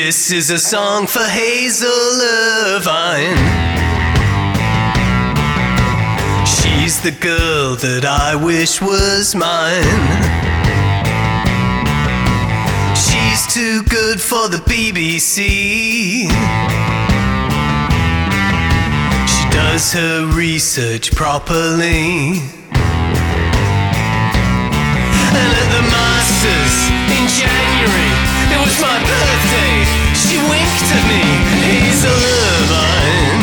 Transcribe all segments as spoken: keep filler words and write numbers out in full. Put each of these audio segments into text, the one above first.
This is a song for Hazel Irvine. She's the girl that I wish was mine. She's too good for the B B C. She does her research properly. And at the Masters in January, it was my birthday. She winked at me, Hazel Irvine.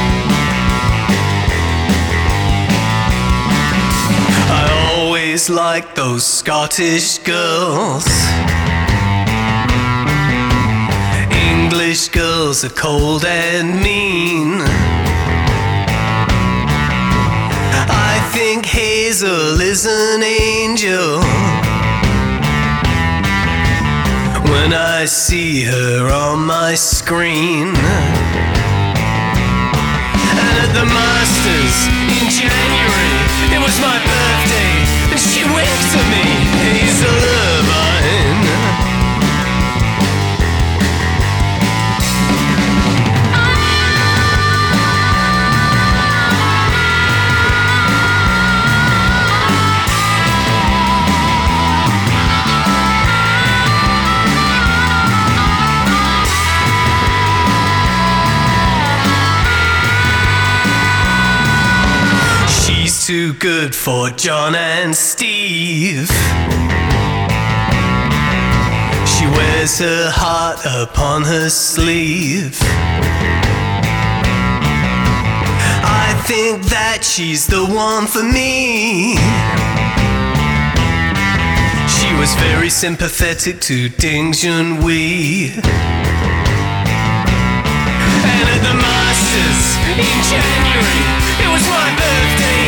I always liked those Scottish girls. English girls are cold and mean. I think Hazel is an angel when I see her on my screen. And at the Masters in January, it was my birthday, and she winked at me, Hazel Irvine. Too good for John and Steve. She wears her heart upon her sleeve. I think that she's the one for me. She was very sympathetic to Ding Junhui. And at the Masters in January, it was my birthday.